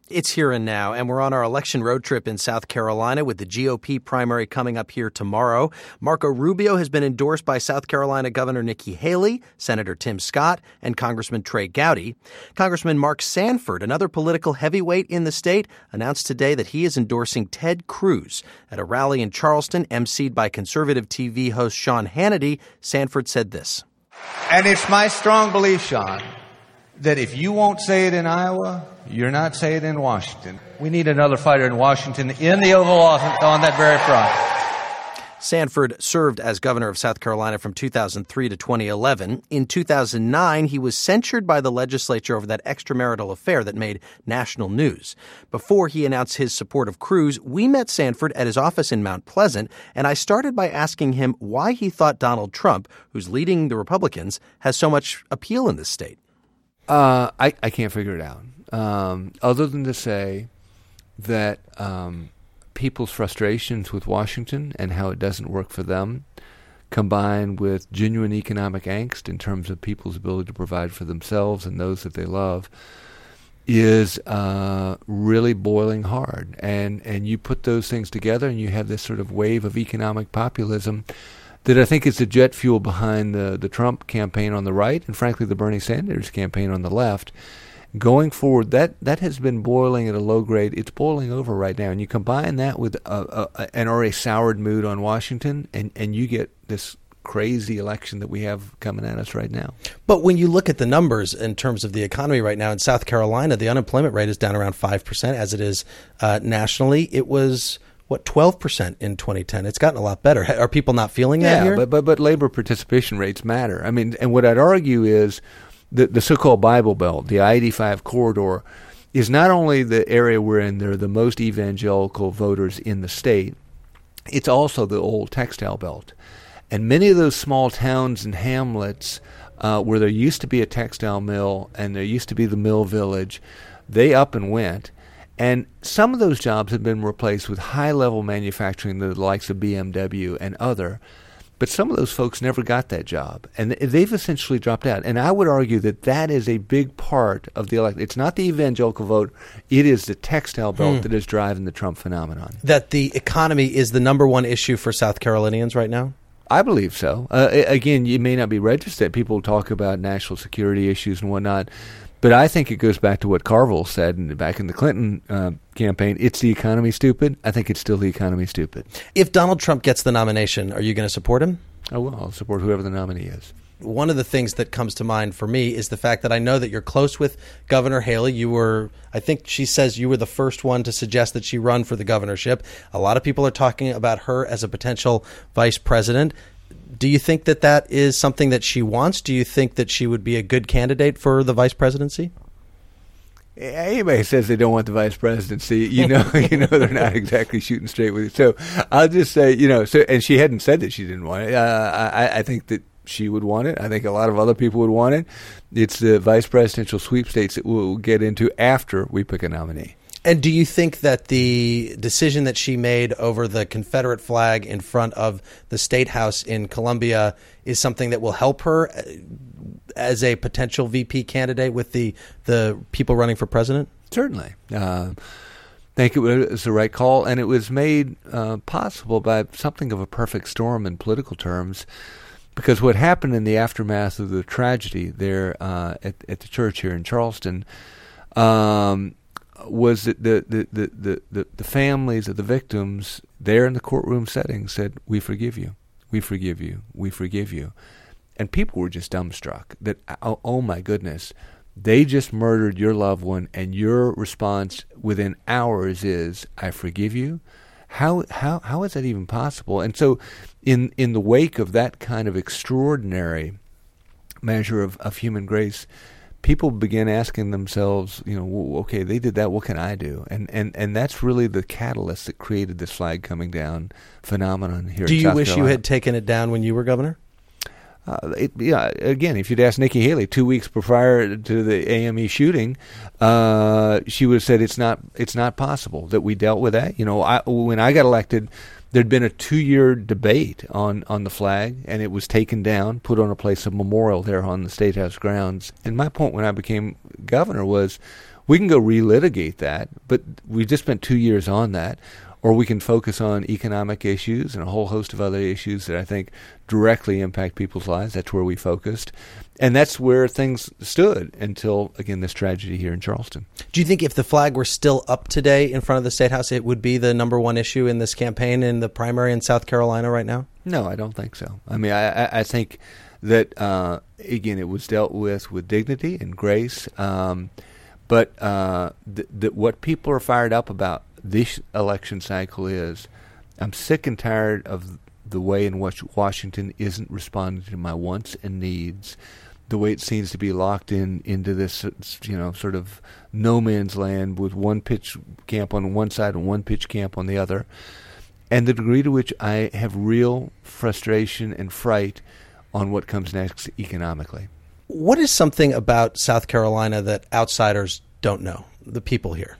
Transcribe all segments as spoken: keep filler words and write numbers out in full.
It's Here and Now, and we're on our election road trip in South Carolina with the G O P primary coming up here tomorrow. Marco Rubio has been endorsed by South Carolina Governor Nikki Haley, Senator Tim Scott, and Congressman Trey Gowdy. Congressman Mark Sanford, another political heavyweight in the state, announced today that he is endorsing Ted Cruz. At a rally in Charleston, emceed by conservative T V host Sean Hannity, Sanford said this. And it's my strong belief, Sean, that if you won't say it in Iowa, you're not saying it in Washington. We need another fighter in Washington in the Oval Office on that very front. Sanford served as governor of South Carolina from two thousand three to twenty eleven. In two thousand nine, he was censured by the legislature over that extramarital affair that made national news. Before he announced his support of Cruz, we met Sanford at his office in Mount Pleasant, and I started by asking him why he thought Donald Trump, who's leading the Republicans, has so much appeal in this state. Uh, I, I can't figure it out, um, other than to say that um, people's frustrations with Washington and how it doesn't work for them, combined with genuine economic angst in terms of people's ability to provide for themselves and those that they love, is uh, really boiling hard. And, and you put those things together and you have this sort of wave of economic populism that I think is the jet fuel behind the, the Trump campaign on the right and, frankly, the Bernie Sanders campaign on the left. Going forward, that, that has been boiling at a low grade. It's boiling over right now. And you combine that with a, a, an already soured mood on Washington, and, and you get this crazy election that we have coming at us right now. But when you look at the numbers in terms of the economy right now in South Carolina, the unemployment rate is down around five percent as it is uh, nationally. It was... what, twelve percent in twenty ten? It's gotten a lot better. Are people not feeling that yeah, here? Yeah, but, but but labor participation rates matter. I mean, and what I'd argue is the, the so-called Bible Belt, the I eighty-five corridor, is not only the area wherein there are the most evangelical voters in the state, it's also the old textile belt. And many of those small towns and hamlets uh, where there used to be a textile mill and there used to be the mill village, they up and went. And some of those jobs have been replaced with high-level manufacturing, the likes of B M W and other. But some of those folks never got that job, and they've essentially dropped out. And I would argue that that is a big part of the election. It's not the evangelical vote. It is the textile belt hmm. that is driving the Trump phenomenon. That the economy is the number one issue for South Carolinians right now? I believe so. Uh, again, you may not be registered. People talk about national security issues and whatnot. But I think it goes back to what Carville said in, back in the Clinton uh, campaign. It's the economy, stupid. I think it's still the economy, stupid. If Donald Trump gets the nomination, are you going to support him? I will. I'll support whoever the nominee is. One of the things that comes to mind for me is the fact that I know that you're close with Governor Haley. You were, I think she says you were the first one to suggest that she run for the governorship. A lot of people are talking about her as a potential vice president. Do you think that that is something that she wants? Do you think that she would be a good candidate for the vice presidency? Anybody says they don't want the vice presidency, you know, you know they're not exactly shooting straight with it. So I'll just say, you know, so and she hadn't said that she didn't want it. Uh, I, I think that she would want it. I think a lot of other people would want it. It's the vice presidential sweepstakes that we'll get into after we pick a nominee. And do you think that the decision that she made over the Confederate flag in front of the State House in Columbia is something that will help her as a potential V P candidate with the, the people running for president? Certainly. Uh, I think it was the right call, and it was made uh, possible by something of a perfect storm in political terms, because what happened in the aftermath of the tragedy there uh, at, at the church here in Charleston um, was that the, the, the, the, the, the families of the victims there in the courtroom setting said, "We forgive you, we forgive you, we forgive you." And people were just dumbstruck that, oh, oh my goodness, they just murdered your loved one, and your response within hours is, "I forgive you." How how how is that even possible? And so, in in the wake of that kind of extraordinary measure of, of human grace, people began asking themselves, you know, well, okay, they did that, what can I do? And and and that's really the catalyst that created this flag coming down phenomenon here. Do in you South wish Carolina. you had taken it down when you were governor? Uh, it, yeah, again, if you'd asked Nikki Haley two weeks prior to the A M E shooting, uh, she would have said it's not it's not possible that we dealt with that. You know, I, when I got elected, there'd been a two-year debate on, on the flag, and it was taken down, put on a place of memorial there on the State House grounds. And my point when I became governor was, We can go relitigate that, but we just spent two years on that. Or we can focus on economic issues and a whole host of other issues that I think directly impact people's lives. That's where we focused. And that's where things stood until, again, this tragedy here in Charleston. Do you think if the flag were still up today in front of the State House, it would be the number one issue in this campaign in the primary in South Carolina right now? No, I don't think so. I mean, I, I, I think that, uh, again, it was dealt with with dignity and grace. Um, but uh, th- th- what people are fired up about this election cycle is, I'm sick and tired of the way in which Washington isn't responding to my wants and needs, the way it seems to be locked in into this, you know, sort of no man's land with one pitch camp on one side and one pitch camp on the other, and the degree to which I have real frustration and fright on what comes next economically. What is something about South Carolina that outsiders don't know, the people here?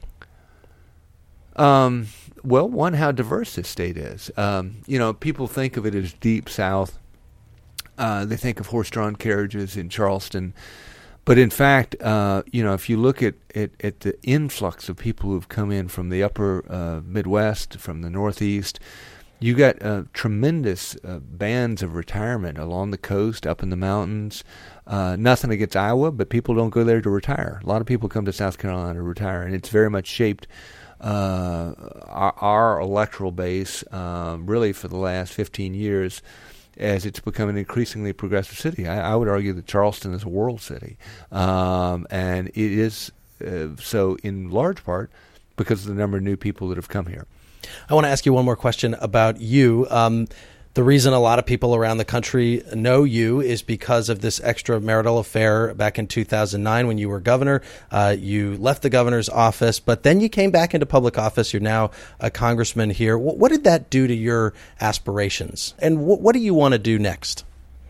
Um, well, one, how diverse this state is. Um, you know, people think of it as deep south. Uh, they think of horse-drawn carriages in Charleston. But in fact, uh, you know, if you look at, at, at the influx of people who've come in from the upper uh, Midwest, from the Northeast, you got uh, tremendous uh, bands of retirement along the coast, up in the mountains. Uh, nothing against Iowa, but people don't go there to retire. A lot of people come to South Carolina to retire, and it's very much shaped Uh, our, our electoral base, uh, really for the last fifteen years, as it's become an increasingly progressive city. I, I would argue that Charleston is a world city, um, and it is uh, so in large part because of the number of new people that have come here. I want to ask you one more question about you. Um, The reason a lot of people around the country know you is because of this extramarital affair back in two thousand nine when you were governor. Uh, you left the governor's office, but then you came back into public office. You're now a congressman here. W- what did that do to your aspirations? And w- what do you want to do next?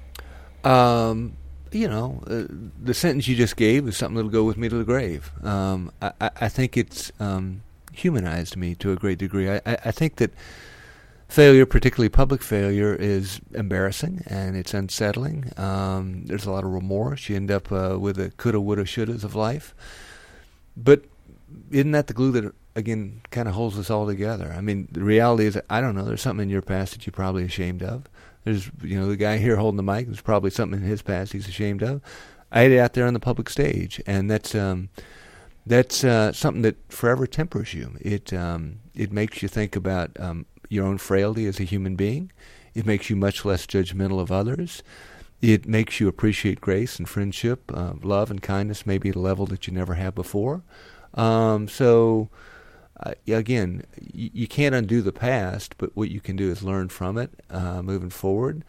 Um, you know, uh, the sentence you just gave is something that'll go with me to the grave. Um, I, I, I think it's um, humanized me to a great degree. I, I, I think that failure, particularly public failure, is embarrassing and it's unsettling. Um, there's a lot of remorse. You end up uh, with the coulda, woulda, shouldas of life. But isn't that the glue that, again, kind of holds us all together? I mean, the reality is, I don't know, there's something in your past that you're probably ashamed of. There's, you know, the guy here holding the mic, there's probably something in his past he's ashamed of. I had it out there on the public stage, and that's um, that's uh, something that forever tempers you. It um, it makes you think about um, your own frailty as a human being. It makes you much less judgmental of others. It makes you appreciate grace and friendship, uh, love and kindness, maybe at a level that you never have before. Um, so, uh, again, y- you can't undo the past, but what you can do is learn from it uh, moving forward.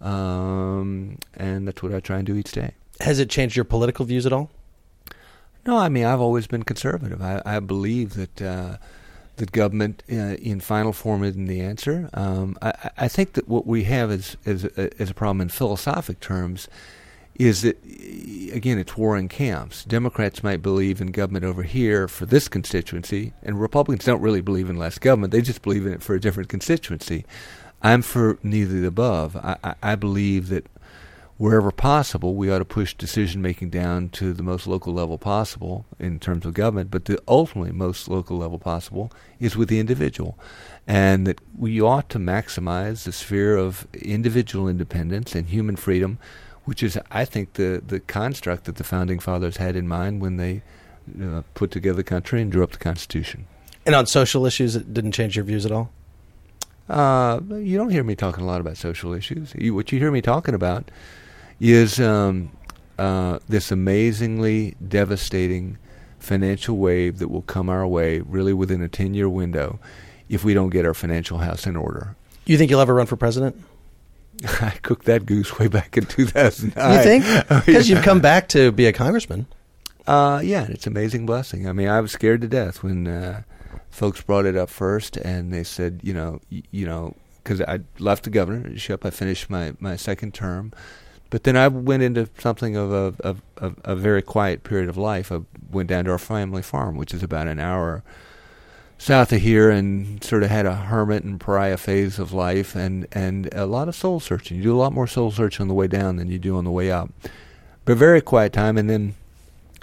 Um, and that's what I try and do each day. Has it changed your political views at all? No, I mean, I've always been conservative. I, I believe that uh, that government uh, in final form isn't the answer. Um, I, I think that what we have as, as, a, as a problem in philosophic terms is that, again, it's warring camps. Democrats might believe in government over here for this constituency, and Republicans don't really believe in less government. They just believe in it for a different constituency. I'm for neither the above. I, I, I believe that wherever possible, we ought to push decision-making down to the most local level possible in terms of government, but the ultimately most local level possible is with the individual, and that we ought to maximize the sphere of individual independence and human freedom, which is, I think, the, the construct that the Founding Fathers had in mind when they uh, put together the country and drew up the Constitution. And on social issues, it didn't change your views at all? Uh, you don't hear me talking a lot about social issues. You, what you hear me talking about is um, uh, this amazingly devastating financial wave that will come our way really within a ten-year window if we don't get our financial house in order. You think you'll ever run for president? I cooked that goose way back in two thousand nine. You think? Because you've come back to be a congressman. Uh, yeah, it's an amazing blessing. I mean, I was scared to death when uh, folks brought it up first, and they said, you know, y- you know, because I left the governorship, I finished my, my second term. But then I went into something of a, of, of a very quiet period of life. I went down to our family farm, which is about an hour south of here, and sort of had a hermit and pariah phase of life, and, and a lot of soul searching. You do a lot more soul searching on the way down than you do on the way up. But very quiet time, and then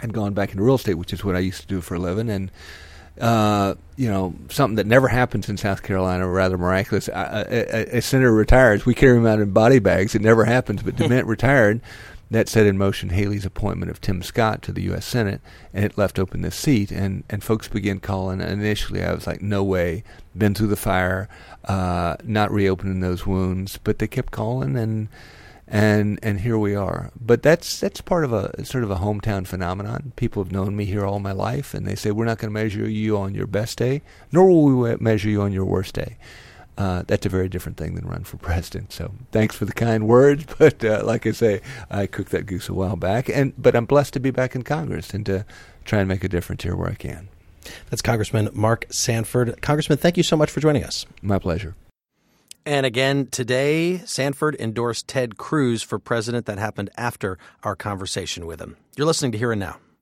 and gone back into real estate, which is what I used to do for a living. And, uh, you know, something that never happens in South Carolina, rather miraculous. A, a, a senator retires. We carry him out in body bags. It never happens. But DeMint retired. That set in motion Haley's appointment of Tim Scott to the U S Senate, and it left open this seat. And, and folks began calling. And initially, I was like, no way. Been through the fire, uh, not reopening those wounds. But they kept calling, and and and here we are. But that's that's part of a sort of a hometown phenomenon. People have known me here all my life, and they say, we're not going to measure you on your best day, nor will we measure you on your worst day. Uh, that's a very different thing than run for president. So thanks for the kind words, but uh, like I say, I cooked that goose a while back. And but I'm blessed to be back in Congress and to try and make a difference here where I can. That's Congressman Mark Sanford. Congressman, thank you so much for joining us. My pleasure. And again, today, Sanford endorsed Ted Cruz for president. That happened after our conversation with him. You're listening to Here and Now.